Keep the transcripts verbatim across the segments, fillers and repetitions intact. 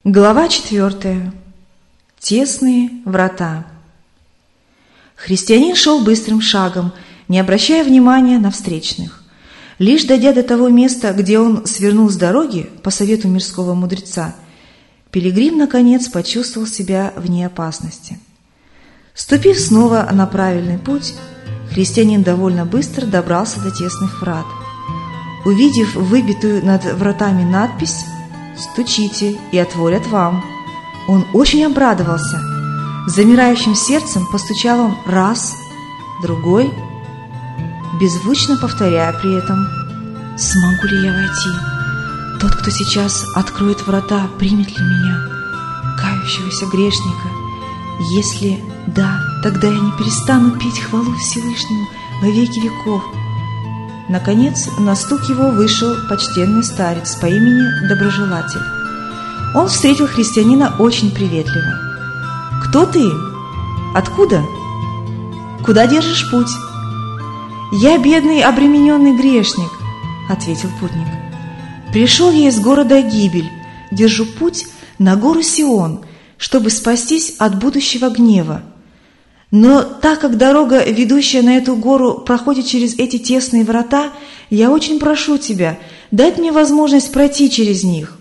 Глава четвертая. Тесные врата. Христианин шел быстрым шагом, не обращая внимания на встречных. Лишь дойдя до того места, где он свернул с дороги, по совету мирского мудреца, пилигрим, наконец, почувствовал себя вне опасности. Ступив снова на правильный путь, христианин довольно быстро добрался до тесных врат. Увидев выбитую над вратами надпись «Стучите, и отворят вам», он очень обрадовался. Замирающим сердцем постучал он раз, другой, беззвучно повторяя при этом: «Смогу ли я войти? Тот, кто сейчас откроет врата, примет ли меня, кающегося грешника? Если да, тогда я не перестану петь хвалу Всевышнему во веки веков». Наконец, на стук его вышел почтенный старец по имени Доброжелатель. Он встретил христианина очень приветливо. «Кто ты? Откуда? Куда держишь путь?» «Я бедный, обремененный грешник», — ответил путник. «Пришел я из города Гибель, держу путь на гору Сион, чтобы спастись от будущего гнева. Но так как дорога, ведущая на эту гору, проходит через эти тесные врата, я очень прошу тебя дать мне возможность пройти через них».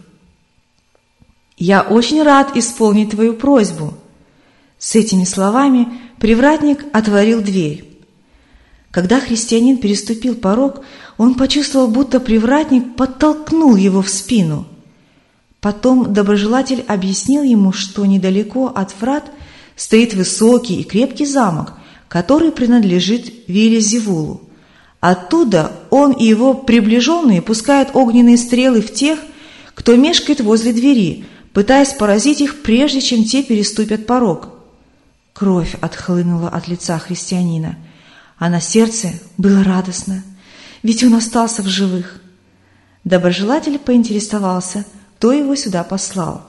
«Я очень рад исполнить твою просьбу». С этими словами привратник отворил дверь. Когда христианин переступил порог, он почувствовал, будто привратник подтолкнул его в спину. Потом доброжелатель объяснил ему, что недалеко от врат стоит высокий и крепкий замок, который принадлежит Веелзевулу. Оттуда он и его приближенные пускают огненные стрелы в тех, кто мешкает возле двери, пытаясь поразить их, прежде чем те переступят порог. Кровь отхлынула от лица христианина, а на сердце было радостно, ведь он остался в живых. Доброжелатель поинтересовался, кто его сюда послал.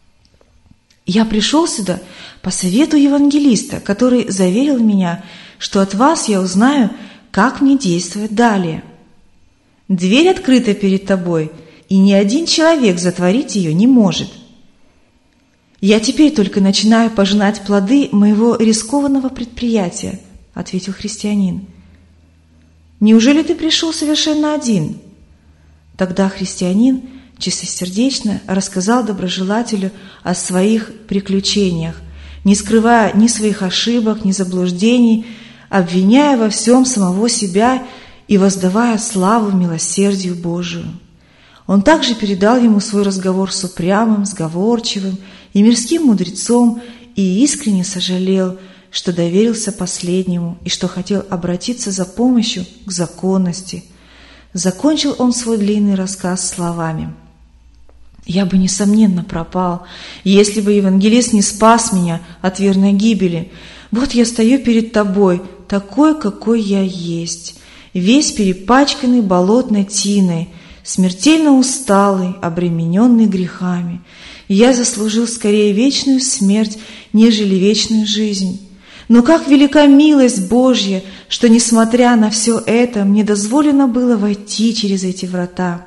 «Я пришел сюда по совету евангелиста, который заверил меня, что от вас я узнаю, как мне действовать далее. Дверь открыта перед тобой, и ни один человек затворить ее не может. Я теперь только начинаю пожинать плоды моего рискованного предприятия», — ответил христианин. «Неужели ты пришел совершенно один?» Тогда христианин чистосердечно рассказал доброжелателю о своих приключениях, не скрывая ни своих ошибок, ни заблуждений, обвиняя во всем самого себя и воздавая славу милосердию Божию. Он также передал ему свой разговор с упрямым, сговорчивым и мирским мудрецом и искренне сожалел, что доверился последнему и что хотел обратиться за помощью к законности. Закончил он свой длинный рассказ словами: «Я бы, несомненно, пропал, если бы евангелист не спас меня от верной гибели. Вот я стою перед тобой, такой, какой я есть, весь перепачканный болотной тиной, смертельно усталый, обремененный грехами. Я заслужил скорее вечную смерть, нежели вечную жизнь. Но как велика милость Божья, что, несмотря на все это, мне дозволено было войти через эти врата».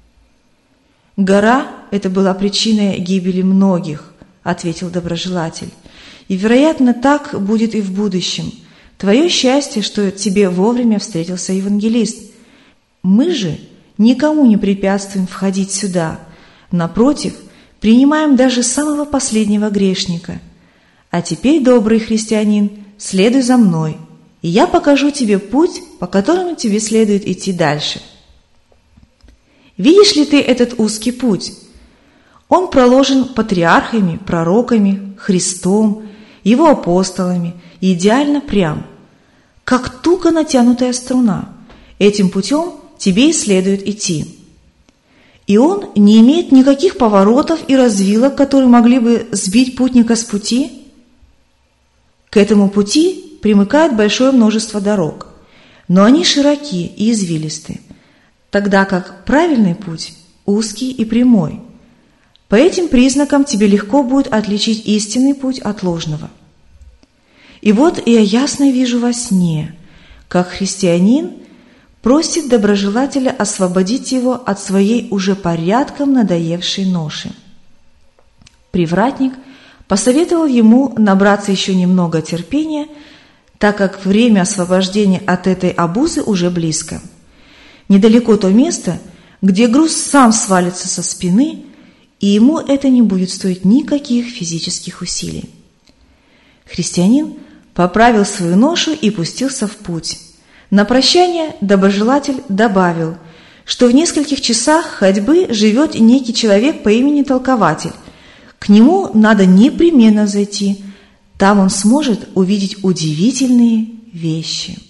«Гора — это была причиной гибели многих», — ответил доброжелатель. «И, вероятно, так будет и в будущем. Твое счастье, что тебе вовремя встретился евангелист. Мы же никому не препятствуем входить сюда. Напротив, принимаем даже самого последнего грешника. А теперь, добрый христианин, следуй за мной, и я покажу тебе путь, по которому тебе следует идти дальше. Видишь ли ты этот узкий путь? Он проложен патриархами, пророками, Христом, его апостолами, и идеально прям, как туго натянутая струна. Этим путем тебе и следует идти. И он не имеет никаких поворотов и развилок, которые могли бы сбить путника с пути. К этому пути примыкает большое множество дорог, но они широки и извилисты, тогда как правильный путь узкий и прямой. По этим признакам тебе легко будет отличить истинный путь от ложного. И вот я ясно вижу во сне, как христианин просит доброжелателя освободить его от своей уже порядком надоевшей ноши. Привратник посоветовал ему набраться еще немного терпения, так как время освобождения от этой обузы уже близко. Недалеко то место, где груз сам свалится со спины, и ему это не будет стоить никаких физических усилий. Христианин поправил свою ношу и пустился в путь. На прощание доброжелатель добавил, что в нескольких часах ходьбы живет некий человек по имени Толкователь. К нему надо непременно зайти, там он сможет увидеть удивительные вещи.